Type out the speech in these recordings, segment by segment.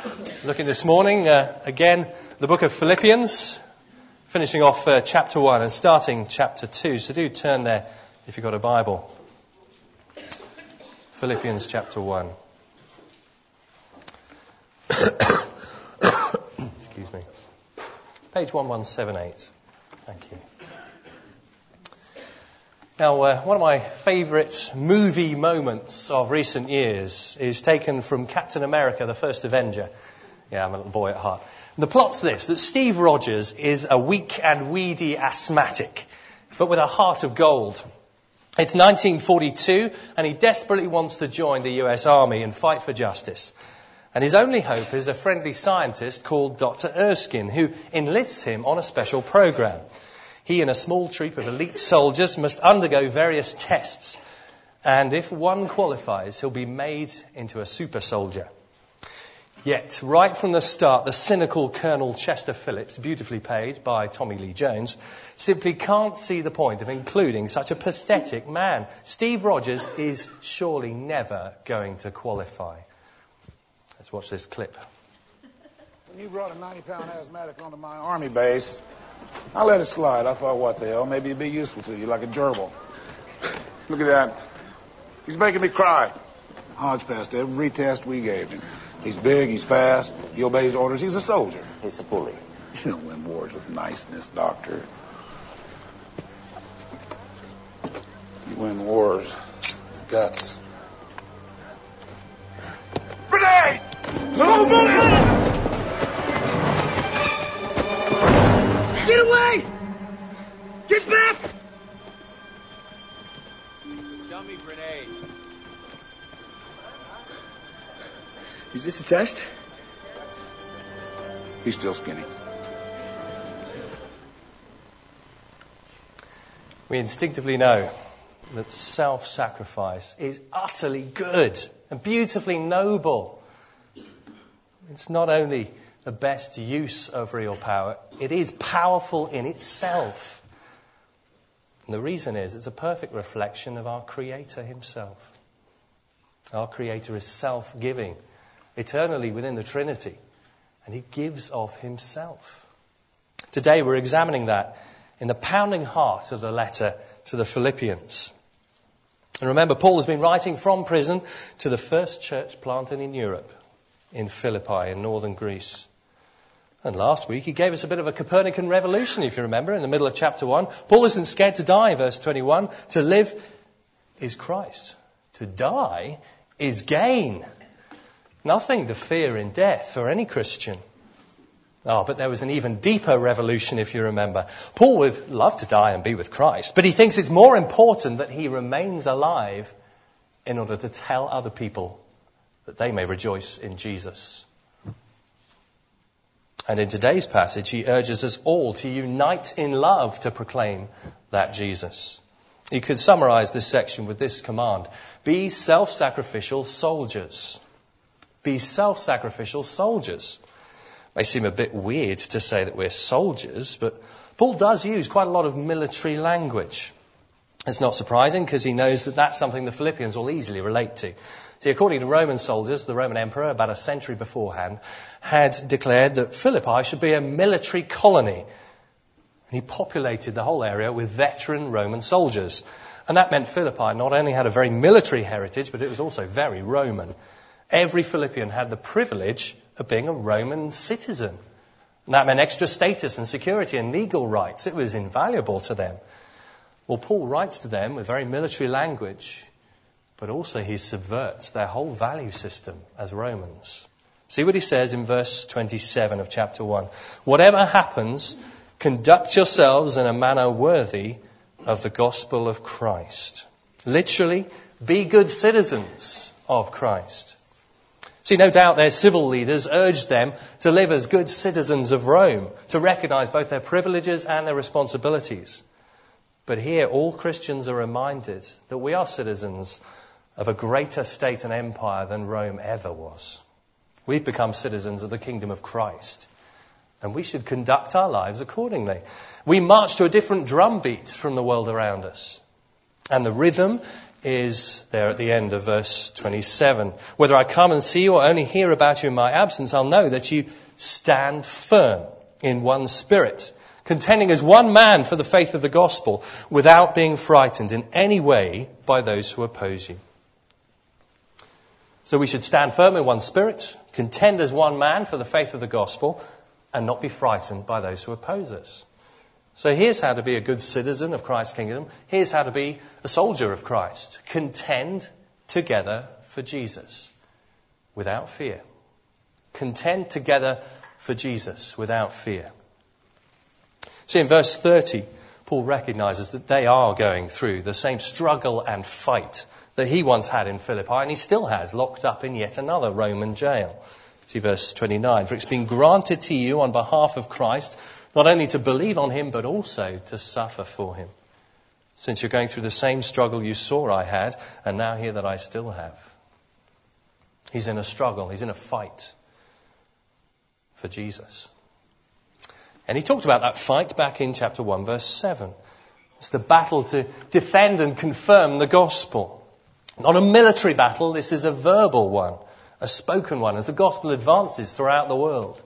Looking this morning, again, the book of Philippians, finishing off chapter 1 and starting chapter 2. So do turn there if you've got a Bible. Philippians chapter 1. Excuse me. Page 1178. Thank you. Now, one of my favourite movie moments of recent years is taken from Captain America, the First Avenger. Yeah, I'm a little boy at heart. And the plot's this, that Steve Rogers is a weak and weedy asthmatic, but with a heart of gold. It's 1942, and he desperately wants to join the US Army and fight for justice. And his only hope is a friendly scientist called Dr. Erskine, who enlists him on a special program. He and a small troop of elite soldiers must undergo various tests. And if one qualifies, he'll be made into a super soldier. Yet, right from the start, the cynical Colonel Chester Phillips, beautifully paid by Tommy Lee Jones, simply can't see the point of including such a pathetic man. Steve Rogers is surely never going to qualify. Let's watch this clip. When you brought a 90-pound asthmatic onto my army base, I let it slide. I thought, what the hell, maybe it'd be useful to you, like a gerbil. Look at that. He's making me cry. Hodge passed every test we gave him. He's big, he's fast, he obeys orders, he's a soldier. He's a bully. You don't win wars with niceness, Doctor. You win wars with guts. Grenade! Oh, bully! Get away! Get back! Dummy grenade. Is this a test? He's still skinny. We instinctively know that self-sacrifice is utterly good and beautifully noble. It's not only the best use of real power, it is powerful in itself. And the reason is it's a perfect reflection of our Creator himself. Our Creator is self-giving, eternally within the Trinity, and he gives of himself. Today we're examining that in the pounding heart of the letter to the Philippians. And remember, Paul has been writing from prison to the first church planted in Europe, in Philippi, in northern Greece. And last week he gave us a bit of a Copernican revolution, if you remember, in the middle of chapter 1. Paul isn't scared to die, verse 21. To live is Christ. To die is gain. Nothing to fear in death for any Christian. Oh, but there was an even deeper revolution, if you remember. Paul would love to die and be with Christ, but he thinks it's more important that he remains alive in order to tell other people that they may rejoice in Jesus. And in today's passage, he urges us all to unite in love to proclaim that Jesus. You could summarize this section with this command: be self-sacrificial soldiers. Be self-sacrificial soldiers. It may seem a bit weird to say that we're soldiers, but Paul does use quite a lot of military language. It's not surprising because he knows that that's something the Philippians will easily relate to. See, according to Roman soldiers, the Roman emperor, about a century beforehand, had declared that Philippi should be a military colony. And he populated the whole area with veteran Roman soldiers. And that meant Philippi not only had a very military heritage, but it was also very Roman. Every Philippian had the privilege of being a Roman citizen. And that meant extra status and security and legal rights. It was invaluable to them. Well, Paul writes to them with very military language, but also he subverts their whole value system as Romans. See what he says in verse 27 of chapter 1. Whatever happens, conduct yourselves in a manner worthy of the gospel of Christ. Literally, be good citizens of Christ. See, no doubt their civil leaders urged them to live as good citizens of Rome, to recognize both their privileges and their responsibilities. But here, all Christians are reminded that we are citizens of a greater state and empire than Rome ever was. We've become citizens of the kingdom of Christ, and we should conduct our lives accordingly. We march to a different drum beat from the world around us, and the rhythm is there at the end of verse 27. Whether I come and see you or only hear about you in my absence, I'll know that you stand firm in one spirit, contending as one man for the faith of the gospel, without being frightened in any way by those who oppose you. So we should stand firm in one spirit, contend as one man for the faith of the gospel, and not be frightened by those who oppose us. So here's how to be a good citizen of Christ's kingdom. Here's how to be a soldier of Christ. Contend together for Jesus without fear. Contend together for Jesus without fear. See, in verse 30, Paul recognizes that they are going through the same struggle and fight that he once had in Philippi, and he still has, locked up in yet another Roman jail. See verse 29. For it's been granted to you on behalf of Christ, not only to believe on him, but also to suffer for him. Since you're going through the same struggle you saw I had, and now hear that I still have. He's in a struggle, he's in a fight for Jesus. And he talked about that fight back in chapter 1, verse 7. It's the battle to defend and confirm the gospel. Not a military battle, this is a verbal one, a spoken one, as the gospel advances throughout the world.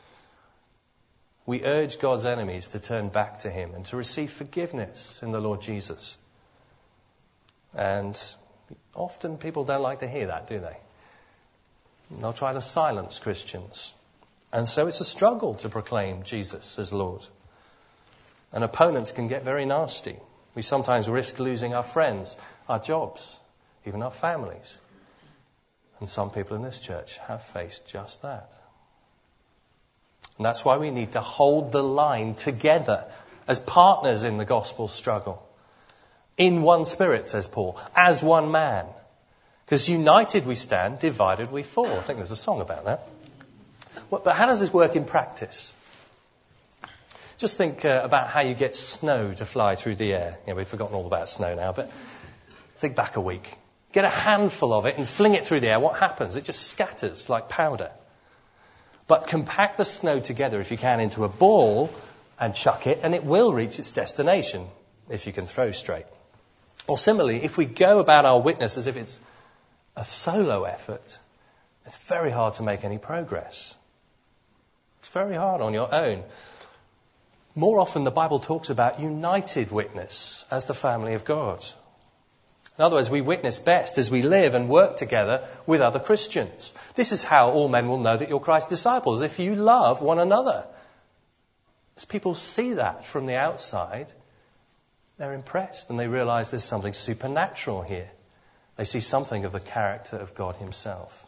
We urge God's enemies to turn back to him and to receive forgiveness in the Lord Jesus. And often people don't like to hear that, do they? They'll try to silence Christians. And so it's a struggle to proclaim Jesus as Lord. And opponents can get very nasty. We sometimes risk losing our friends, our jobs, even our families. And some people in this church have faced just that. And that's why we need to hold the line together as partners in the gospel struggle. In one spirit, says Paul, as one man. Because united we stand, divided we fall. I think there's a song about that. But how does this work in practice? Just think about how you get snow to fly through the air. We've forgotten all about snow now, but think back a week. Get a handful of it and fling it through the air. What happens? It just scatters like powder. But compact the snow together, if you can, into a ball and chuck it, and it will reach its destination if you can throw straight. Or similarly, if we go about our witness as if it's a solo effort, it's very hard to make any progress. It's very hard on your own. More often, the Bible talks about united witness as the family of God. In other words, we witness best as we live and work together with other Christians. This is how all men will know that you're Christ's disciples, if you love one another. As people see that from the outside, they're impressed and they realize there's something supernatural here. They see something of the character of God himself.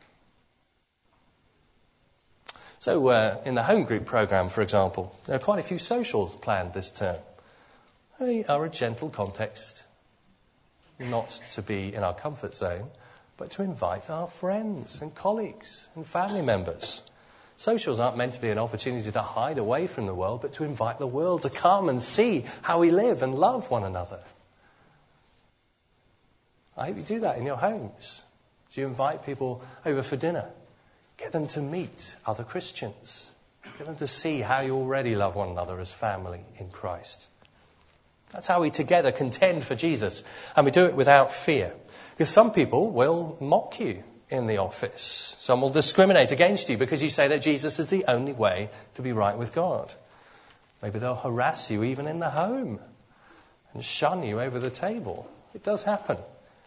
So in the home group program, for example, there are quite a few socials planned this term. They are a gentle context, not to be in our comfort zone, but to invite our friends and colleagues and family members. Socials aren't meant to be an opportunity to hide away from the world, but to invite the world to come and see how we live and love one another. I hope you do that in your homes. Do you invite people over for dinner? Get them to meet other Christians. Get them to see how you already love one another as family in Christ. That's how we together contend for Jesus. And we do it without fear. Because some people will mock you in the office. Some will discriminate against you because you say that Jesus is the only way to be right with God. Maybe they'll harass you even in the home and shun you over the table. It does happen.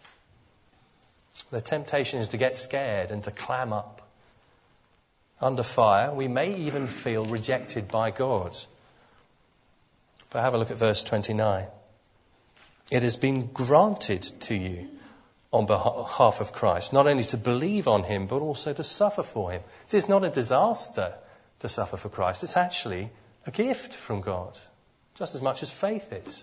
The temptation is to get scared and to clam up. Under fire, we may even feel rejected by God. But have a look at verse 29. It has been granted to you on behalf of Christ, not only to believe on him, but also to suffer for him. It's not a disaster to suffer for Christ. It's actually a gift from God, just as much as faith is.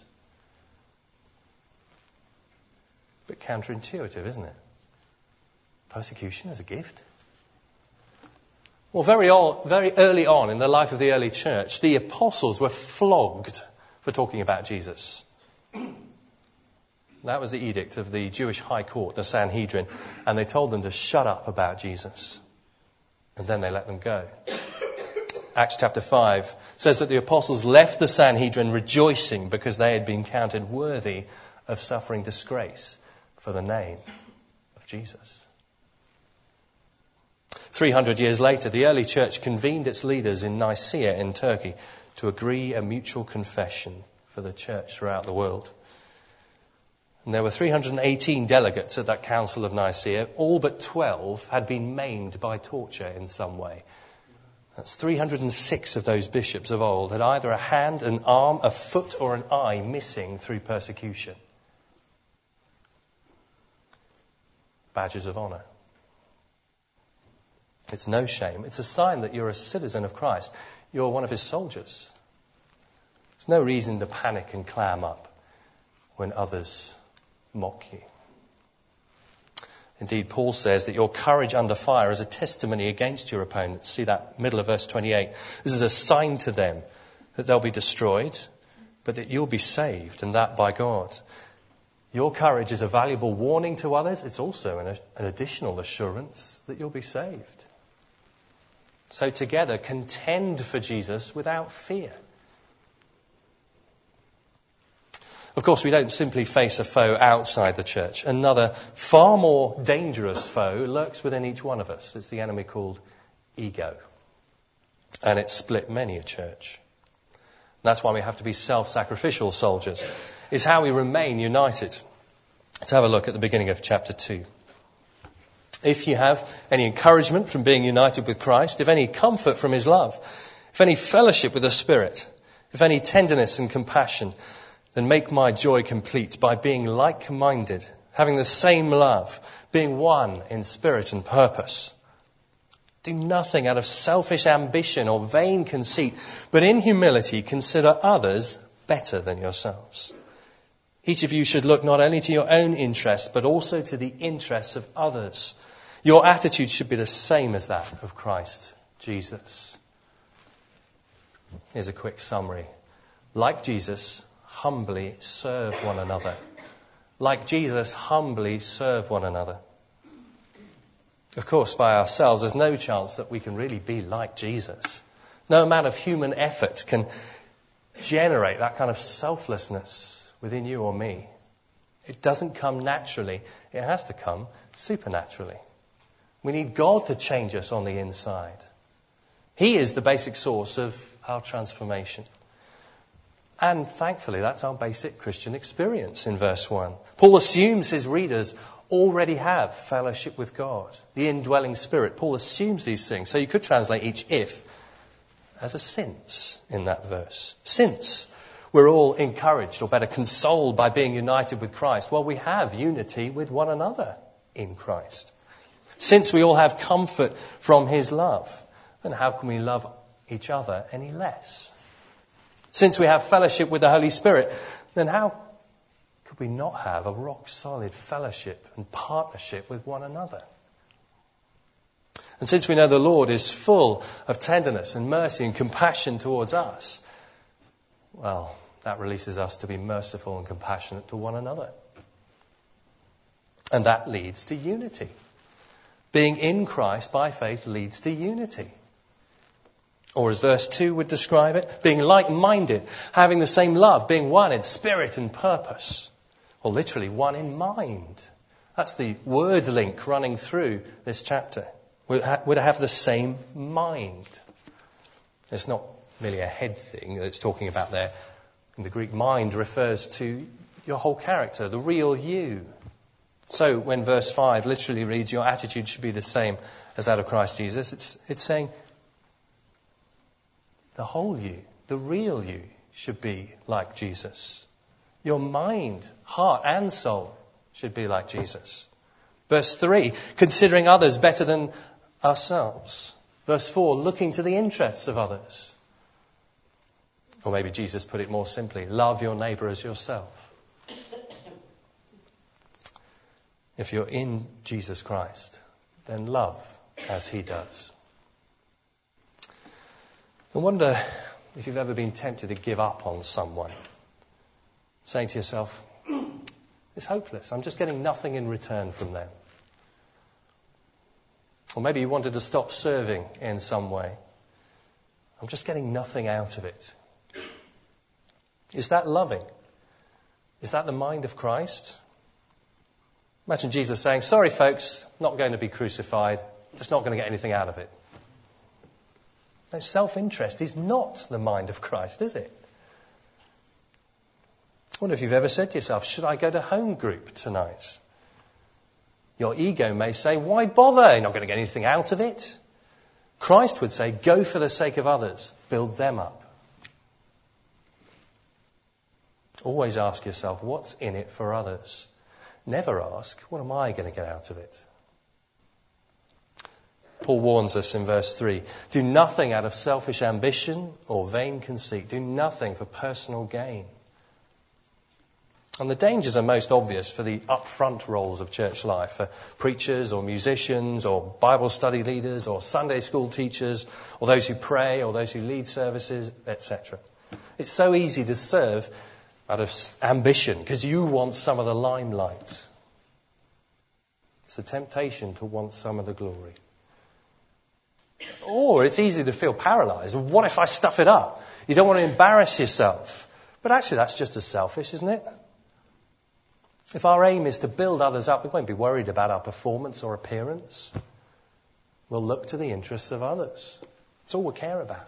A bit counterintuitive, isn't it? Persecution as a gift. Well, very early on in the life of the early church, the apostles were flogged for talking about Jesus. That was the edict of the Jewish high court, the Sanhedrin, and they told them to shut up about Jesus. And then they let them go. Acts chapter 5 says that the apostles left the Sanhedrin rejoicing because they had been counted worthy of suffering disgrace for the name of Jesus. 300 years later, the early church convened its leaders in Nicaea in Turkey to agree a mutual confession for the church throughout the world. And there were 318 delegates at that Council of Nicaea. All but 12 had been maimed by torture in some way. That's 306 of those bishops of old had either a hand, an arm, a foot or an eye missing through persecution. Badges of honour. It's no shame. It's a sign that you're a citizen of Christ. You're one of his soldiers. There's no reason to panic and clam up when others mock you. Indeed, Paul says that your courage under fire is a testimony against your opponents. See that middle of verse 28. This is a sign to them that they'll be destroyed, but that you'll be saved, and that by God. Your courage is a valuable warning to others. It's also an additional assurance that you'll be saved. So together, contend for Jesus without fear. Of course, we don't simply face a foe outside the church. Another far more dangerous foe lurks within each one of us. It's the enemy called ego. And it's split many a church. And that's why we have to be self-sacrificial soldiers. It's how we remain united. Let's have a look at the beginning of chapter 2. If you have any encouragement from being united with Christ, if any comfort from his love, if any fellowship with the Spirit, if any tenderness and compassion, then make my joy complete by being like-minded, having the same love, being one in spirit and purpose. Do nothing out of selfish ambition or vain conceit, but in humility consider others better than yourselves. Each of you should look not only to your own interests, but also to the interests of others. Your attitude should be the same as that of Christ Jesus. Here's a quick summary. Like Jesus, humbly serve one another. Like Jesus, humbly serve one another. Of course, by ourselves, there's no chance that we can really be like Jesus. No amount of human effort can generate that kind of selflessness within you or me. It doesn't come naturally. It has to come supernaturally. We need God to change us on the inside. He is the basic source of our transformation. And thankfully, that's our basic Christian experience in verse 1. Paul assumes his readers already have fellowship with God, the indwelling Spirit. Paul assumes these things. So you could translate each if as a since in that verse. Since we're all encouraged, or better, consoled by being united with Christ, well, we have unity with one another in Christ. Since we all have comfort from his love, then how can we love each other any less? Since we have fellowship with the Holy Spirit, then how could we not have a rock-solid fellowship and partnership with one another? And since we know the Lord is full of tenderness and mercy and compassion towards us, well, that releases us to be merciful and compassionate to one another. And that leads to unity. Being in Christ by faith leads to unity. Or as verse 2 would describe it, being like-minded, having the same love, being one in spirit and purpose. Or literally one in mind. That's the word link running through this chapter. Would have the same mind. It's not merely a head thing that it's talking about there. In the Greek, mind refers to your whole character, the real you. So when verse 5 literally reads, your attitude should be the same as that of Christ Jesus, it's saying the whole you, the real you, should be like Jesus. Your mind, heart and soul should be like Jesus. Verse 3, considering others better than ourselves. Verse 4, looking to the interests of others. Or maybe Jesus put it more simply, love your neighbour as yourself. If you're in Jesus Christ, then love as he does. I wonder if you've ever been tempted to give up on someone, saying to yourself, it's hopeless, I'm just getting nothing in return from them. Or maybe you wanted to stop serving in some way. I'm just getting nothing out of it. Is that loving? Is that the mind of Christ? Imagine Jesus saying, sorry folks, not going to be crucified, just not going to get anything out of it. No, self-interest is not the mind of Christ, is it? I wonder if you've ever said to yourself, should I go to home group tonight? Your ego may say, why bother? You're not going to get anything out of it. Christ would say, go for the sake of others, build them up. Always ask yourself, what's in it for others? Never ask, what am I going to get out of it? Paul warns us in verse 3, do nothing out of selfish ambition or vain conceit. Do nothing for personal gain. And the dangers are most obvious for the upfront roles of church life, for preachers or musicians or Bible study leaders or Sunday school teachers or those who pray or those who lead services, etc. It's so easy to serve out of ambition because you want some of the limelight. It's a temptation to want some of the glory. Or it's easy to feel paralyzed. What if I stuff it up? You don't want to embarrass yourself. But actually that's just as selfish, isn't it? If our aim is to build others up, we won't be worried about our performance or appearance. We'll look to the interests of others. It's all we care about.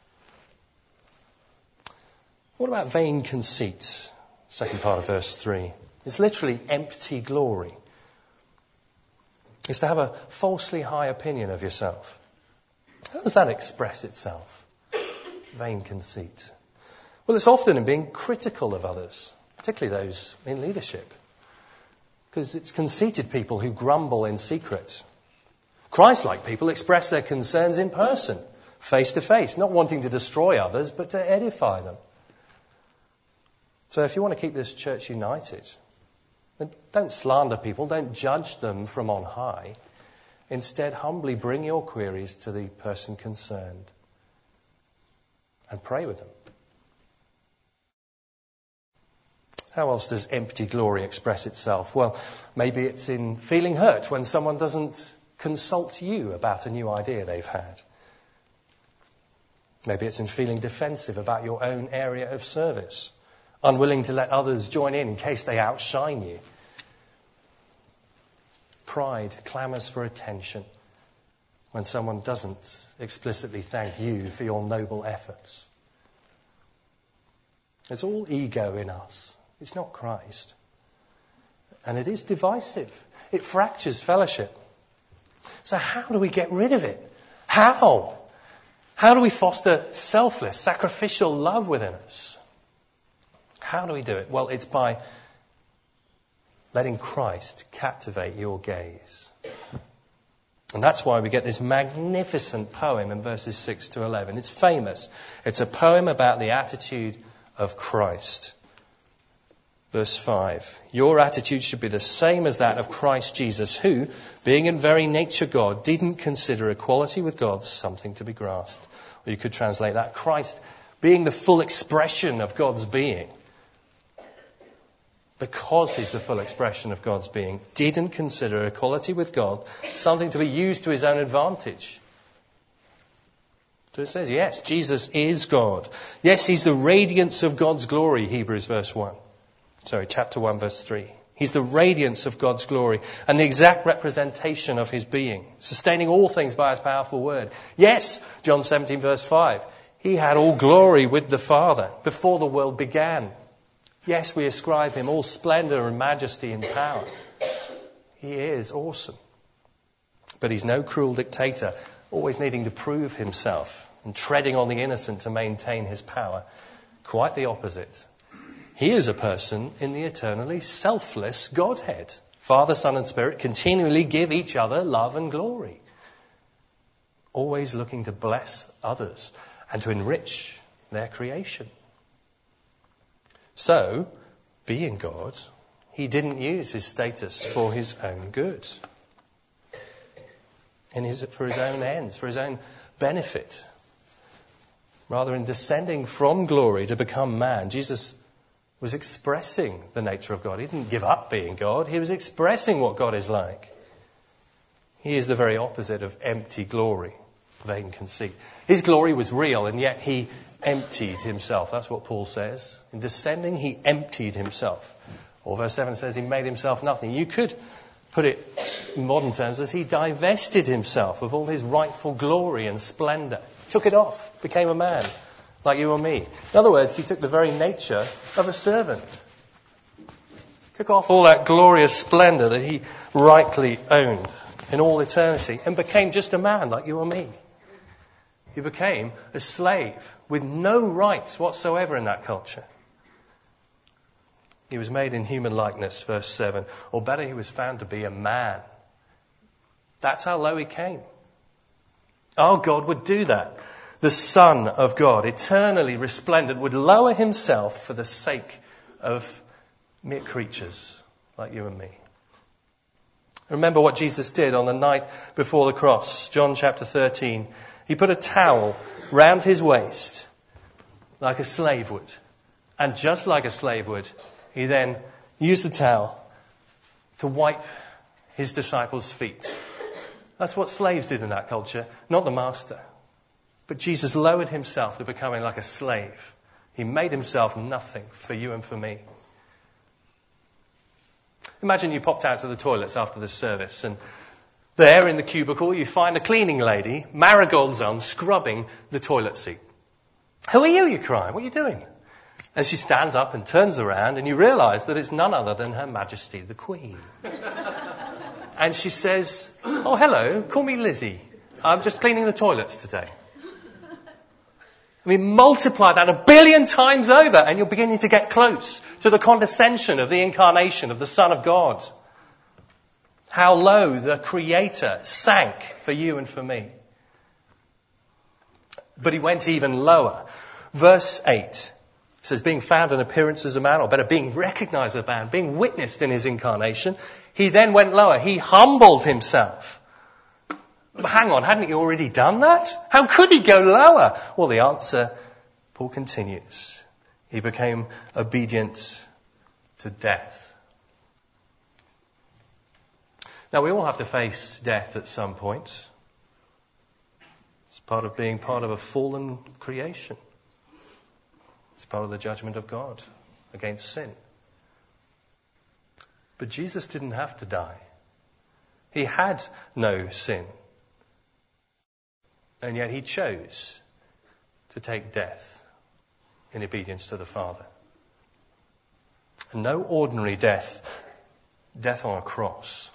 What about vain conceit? Second part of verse 3. It's literally empty glory. It's to have a falsely high opinion of yourself. How does that express itself? Vain conceit. Well, it's often in being critical of others, particularly those in leadership. Because it's conceited people who grumble in secret. Christ-like people express their concerns in person, face to face, not wanting to destroy others, but to edify them. So if you want to keep this church united, then don't slander people, don't judge them from on high. Instead, humbly bring your queries to the person concerned and pray with them. How else does empty glory express itself? Well, maybe it's in feeling hurt when someone doesn't consult you about a new idea they've had. Maybe it's in feeling defensive about your own area of service, unwilling to let others join in case they outshine you. Pride clamours for attention when someone doesn't explicitly thank you for your noble efforts. It's all ego in us. It's not Christ. And it is divisive. It fractures fellowship. So how do we get rid of it? How? How do we foster selfless, sacrificial love within us? How do we do it? Well, it's by letting Christ captivate your gaze. And that's why we get this magnificent poem in verses 6 to 11. It's famous. It's a poem about the attitude of Christ. Verse 5, your attitude should be the same as that of Christ Jesus, who, being in very nature God, didn't consider equality with God something to be grasped. Or you could translate that, Christ, being the full expression of God's being, because he's the full expression of God's being, didn't consider equality with God something to be used to his own advantage. So it says, yes, Jesus is God. Yes, he's the radiance of God's glory, Hebrews chapter 1, verse 3. He's the radiance of God's glory and the exact representation of his being, sustaining all things by his powerful word. Yes, John 17, verse 5. He had all glory with the Father before the world began. Yes, we ascribe him all splendor and majesty and power. He is awesome. But he's no cruel dictator, always needing to prove himself and treading on the innocent to maintain his power. Quite the opposite. He is a person in the eternally selfless Godhead. Father, Son and Spirit continually give each other love and glory. Always looking to bless others and to enrich their creation. So, being God, he didn't use his status for his own good. For his own ends, for his own benefit. Rather, in descending from glory to become man, Jesus was expressing the nature of God. He didn't give up being God. He was expressing what God is like. He is the very opposite of empty glory, vain conceit. His glory was real, and yet he emptied himself. That's what Paul says. In descending, he emptied himself. Or verse 7 says he made himself nothing. You could put it in modern terms as he divested himself of all his rightful glory and splendor. Took it off, became a man, like you or me. In other words, he took the very nature of a servant. Took off all that glorious splendor that he rightly owned in all eternity and became just a man like you or me. He became a slave with no rights whatsoever in that culture. He was made in human likeness, verse 7. Or better, he was found to be a man. That's how low he came. Our God would do that. The Son of God, eternally resplendent, would lower himself for the sake of mere creatures like you and me. Remember what Jesus did on the night before the cross. John chapter 13. He put a towel round his waist like a slave would. And just like a slave would, he then used the towel to wipe his disciples' feet. That's what slaves did in that culture, not the master. But Jesus lowered himself to becoming like a slave. He made himself nothing for you and for me. Imagine you popped out to the toilets after the service, and there in the cubicle you find a cleaning lady, marigolds on, scrubbing the toilet seat. Who are you cry? What are you doing? As she stands up and turns around, and you realise that it's none other than Her Majesty the Queen. And she says, "Oh, hello, call me Lizzie. I'm just cleaning the toilets today." I mean, multiply that 1 billion times over, and you're beginning to get close to the condescension of the incarnation of the Son of God. How low the Creator sank for you and for me. But he went even lower. Verse 8 says, being found in appearance as a man, or better, being recognized as a man, being witnessed in his incarnation, he then went lower. He humbled himself. Hang on, hadn't he already done that? How could he go lower? Well, the answer, Paul continues. He became obedient to death. Now, we all have to face death at some point. It's part of being part of a fallen creation. It's part of the judgment of God against sin. But Jesus didn't have to die. He had no sin. And yet he chose to take death in obedience to the Father. And no ordinary death, death on a cross.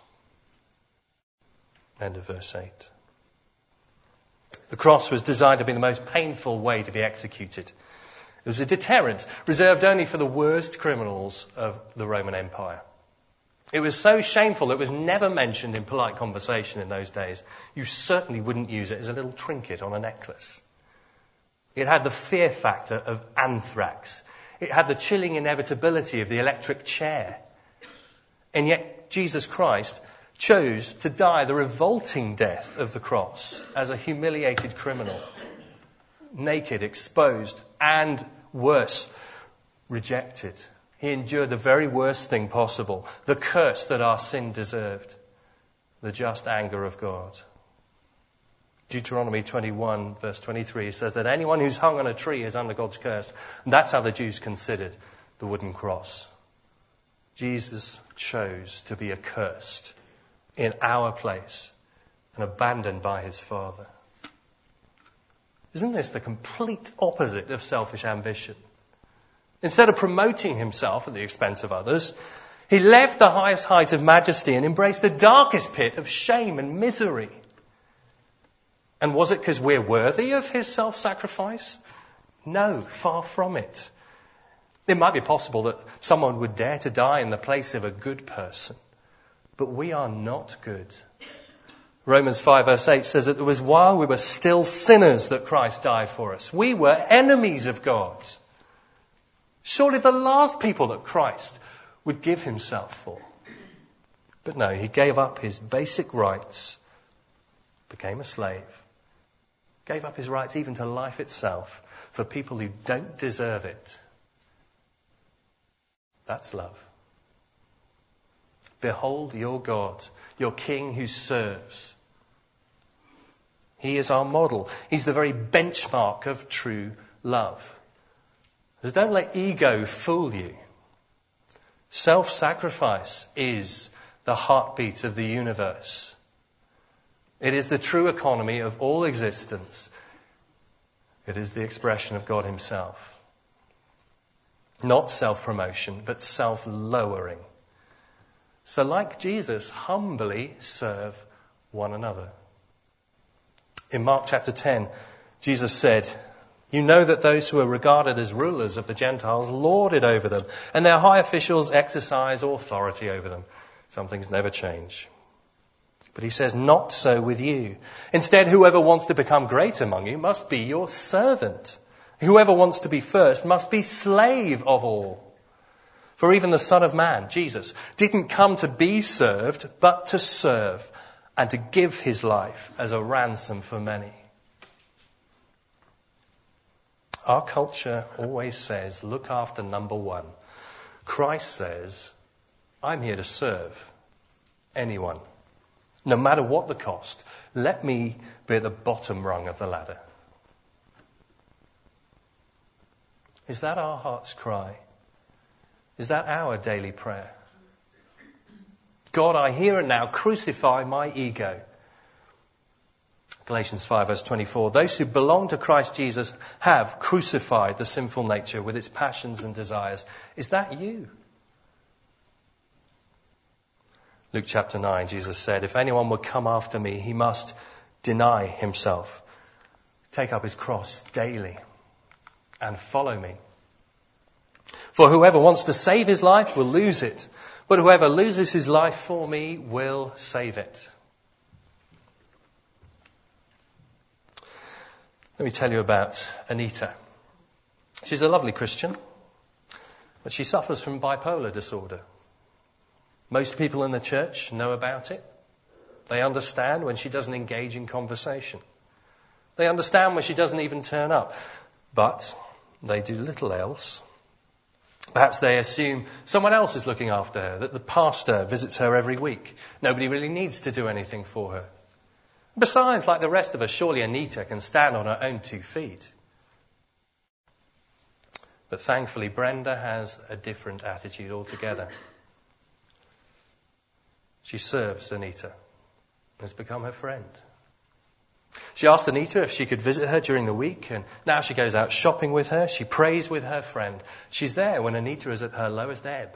End of verse 8. The cross was designed to be the most painful way to be executed. It was a deterrent reserved only for the worst criminals of the Roman Empire. It was so shameful it was never mentioned in polite conversation in those days. You certainly wouldn't use it as a little trinket on a necklace. It had the fear factor of anthrax. It had the chilling inevitability of the electric chair. And yet Jesus Christ chose to die the revolting death of the cross as a humiliated criminal. Naked, exposed, and worse, rejected. He endured the very worst thing possible, the curse that our sin deserved, the just anger of God. Deuteronomy 21, verse 23 says that anyone who's hung on a tree is under God's curse. And that's how the Jews considered the wooden cross. Jesus chose to be accursed in our place and abandoned by his Father. Isn't this the complete opposite of selfish ambition? Instead of promoting himself at the expense of others, he left the highest height of majesty and embraced the darkest pit of shame and misery. And was it because we're worthy of his self-sacrifice? No, far from it. It might be possible that someone would dare to die in the place of a good person, but we are not good. Romans 5 verse 8 says that it was while we were still sinners that Christ died for us. We were enemies of God. Surely the last people that Christ would give himself for. But no, he gave up his basic rights, became a slave, gave up his rights even to life itself for people who don't deserve it. That's love. Behold your God, your King who serves. He is our model. He's the very benchmark of true love. So don't let ego fool you. Self-sacrifice is the heartbeat of the universe. It is the true economy of all existence. It is the expression of God himself. Not self-promotion, but self-lowering. So like Jesus, humbly serve one another. In Mark chapter 10, Jesus said, "You know that those who are regarded as rulers of the Gentiles lord it over them, and their high officials exercise authority over them." Some things never change. But he says, "Not so with you. Instead, whoever wants to become great among you must be your servant. Whoever wants to be first must be slave of all. For even the Son of Man, Jesus, didn't come to be served, but to serve and to give his life as a ransom for many." Our culture always says, look after number one. Christ says, I'm here to serve anyone. No matter what the cost, let me be at the bottom rung of the ladder. Is that our heart's cry? Is that our daily prayer? God, I hear it now. Crucify my ego. Galatians 5 verse 24. Those who belong to Christ Jesus have crucified the sinful nature with its passions and desires. Is that you? Luke chapter 9, Jesus said, "If anyone would come after me, he must deny himself, take up his cross daily, and follow me. For whoever wants to save his life will lose it, but whoever loses his life for me will save it." Let me tell you about Anita. She's a lovely Christian, but she suffers from bipolar disorder. Most people in the church know about it. They understand when she doesn't engage in conversation. They understand when she doesn't even turn up. But they do little else. Perhaps they assume someone else is looking after her, that the pastor visits her every week. Nobody really needs to do anything for her. Besides, like the rest of us, surely Anita can stand on her own 2 feet. But thankfully, Brenda has a different attitude altogether. She serves Anita and has become her friend. She asked Anita if she could visit her during the week, and now she goes out shopping with her. She prays with her friend. She's there when Anita is at her lowest ebb.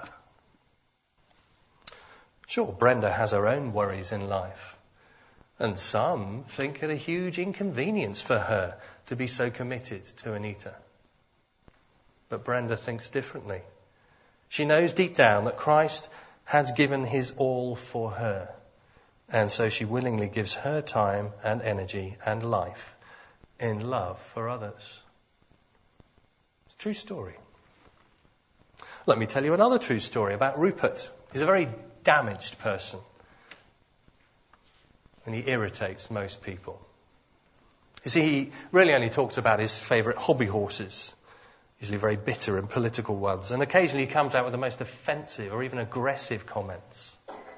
Sure, Brenda has her own worries in life, and some think it a huge inconvenience for her to be so committed to Anita. But Brenda thinks differently. She knows deep down that Christ has given his all for her. And so she willingly gives her time and energy and life in love for others. It's a true story. Let me tell you another true story about Rupert. He's a very damaged person. And he irritates most people. You see, he really only talks about his favourite hobby horses. Usually very bitter and political ones. And occasionally he comes out with the most offensive or even aggressive comments.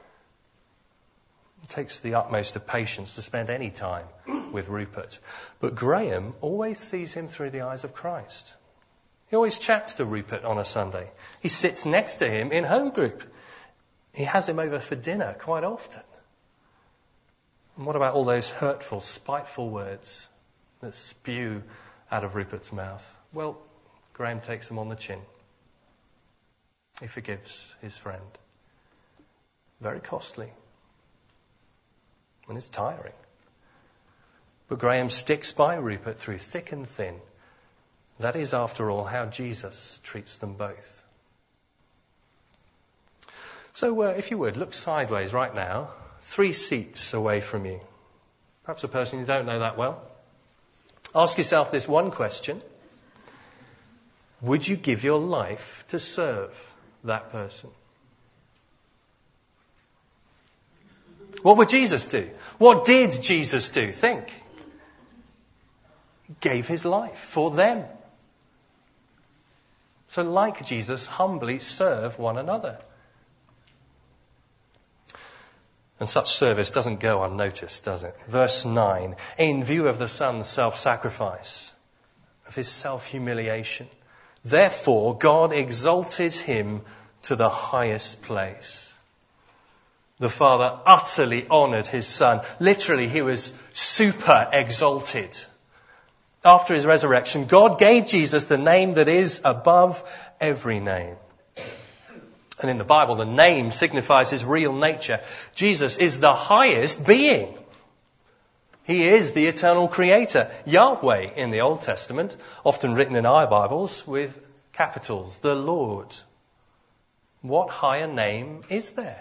It takes the utmost of patience to spend any time with Rupert. But Graham always sees him through the eyes of Christ. He always chats to Rupert on a Sunday. He sits next to him in home group. He has him over for dinner quite often. And what about all those hurtful, spiteful words that spew out of Rupert's mouth? Well, Graham takes them on the chin. He forgives his friend. Very costly. And it's tiring. But Graham sticks by Rupert through thick and thin. That is, after all, how Jesus treats them both. So, if you would, look sideways right now, 3 seats away from you. Perhaps a person you don't know that well. Ask yourself this one question. Would you give your life to serve that person? What would Jesus do? What did Jesus do? Think. He gave his life for them. So like Jesus, humbly serve one another. And such service doesn't go unnoticed, does it? Verse 9, in view of the Son's self-sacrifice, of his self-humiliation, therefore God exalted him to the highest place. The Father utterly honoured his Son. Literally, he was super exalted. After his resurrection, God gave Jesus the name that is above every name. And in the Bible, the name signifies his real nature. Jesus is the highest being. He is the eternal creator. Yahweh in the Old Testament, often written in our Bibles with capitals, the Lord. What higher name is there?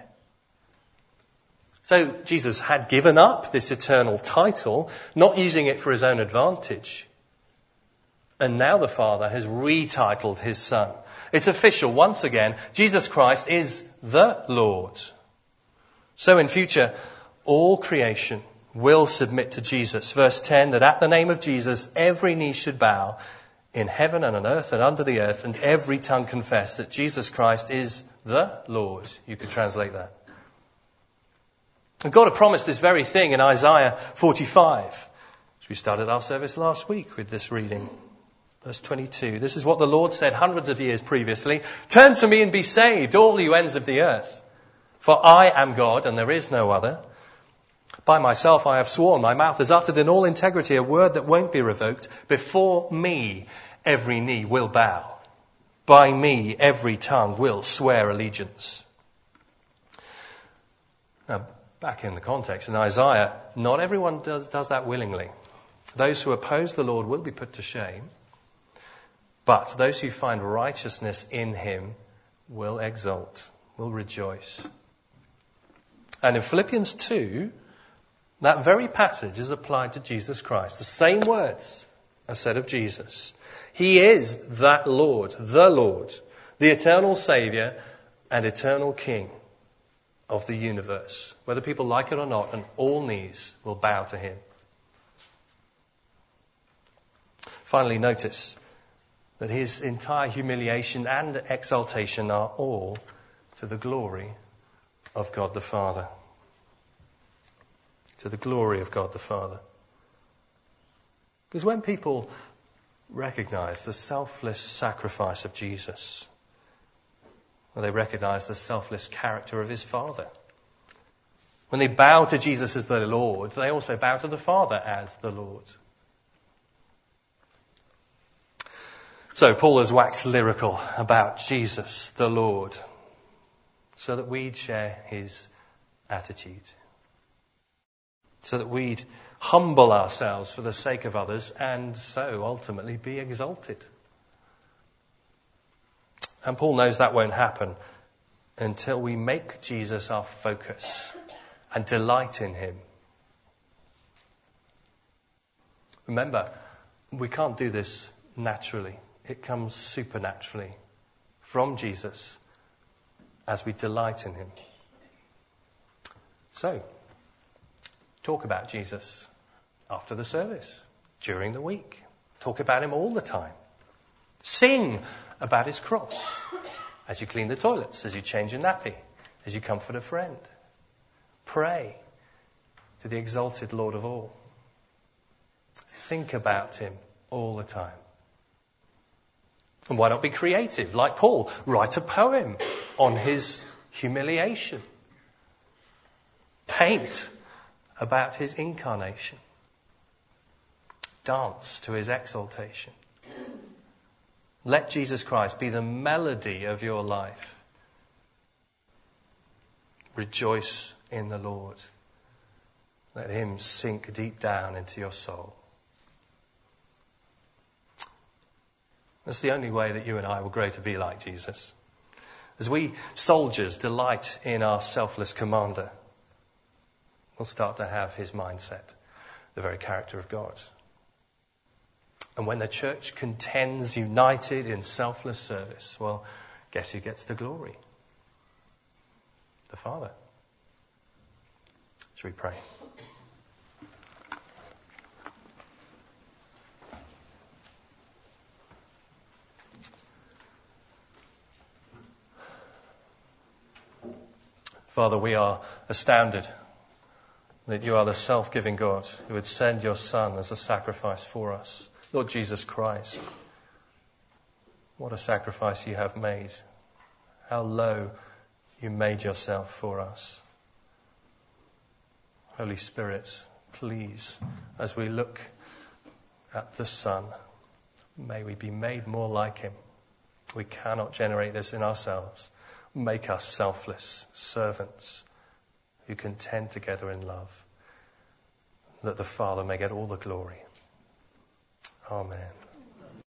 So Jesus had given up this eternal title, not using it for his own advantage. And now the Father has retitled his Son. It's official once again. Jesus Christ is the Lord. So in future, all creation will submit to Jesus. Verse 10, that at the name of Jesus, every knee should bow in heaven and on earth and under the earth, and every tongue confess that Jesus Christ is the Lord. You could translate that. And God had promised this very thing in Isaiah 45, which we started our service last week with this reading. Verse 22, this is what the Lord said hundreds of years previously. Turn to me and be saved, all you ends of the earth. For I am God and there is no other. By myself I have sworn, my mouth has uttered in all integrity a word that won't be revoked. Before me every knee will bow. By me every tongue will swear allegiance. Now, back in the context, in Isaiah, not everyone does that willingly. Those who oppose the Lord will be put to shame, but those who find righteousness in him will exult, will rejoice. And in Philippians 2, that very passage is applied to Jesus Christ. The same words are said of Jesus. He is that Lord, the eternal Saviour and eternal King of the universe, whether people like it or not, and all knees will bow to him. Finally, notice that his entire humiliation and exaltation are all to the glory of God the Father. To the glory of God the Father. Because when people recognize the selfless sacrifice of Jesus, well, they recognize the selfless character of his Father. When they bow to Jesus as the Lord, they also bow to the Father as the Lord. So Paul has waxed lyrical about Jesus, the Lord, so that we'd share his attitude. So that we'd humble ourselves for the sake of others and so ultimately be exalted. And Paul knows that won't happen until we make Jesus our focus and delight in him. Remember, we can't do this naturally. It comes supernaturally from Jesus as we delight in him. So, talk about Jesus after the service, during the week. Talk about him all the time. Sing about his cross as you clean the toilets, as you change your nappy, as you comfort a friend. Pray to the exalted Lord of all. Think about him all the time. And why not be creative? Like Paul, write a poem on his humiliation. Paint about his incarnation. Dance to his exaltation. Let Jesus Christ be the melody of your life. Rejoice in the Lord. Let him sink deep down into your soul. That's the only way that you and I will grow to be like Jesus. As we soldiers delight in our selfless commander, we'll start to have his mindset, the very character of God. And when the church contends united in selfless service, well, guess who gets the glory? The Father. Shall we pray? Father, we are astounded that you are the self-giving God who would send your Son as a sacrifice for us. Lord Jesus Christ, what a sacrifice you have made. How low you made yourself for us. Holy Spirit, please, as we look at the Son, may we be made more like him. We cannot generate this in ourselves. Make us selfless servants who contend together in love, that the Father may get all the glory. Amen.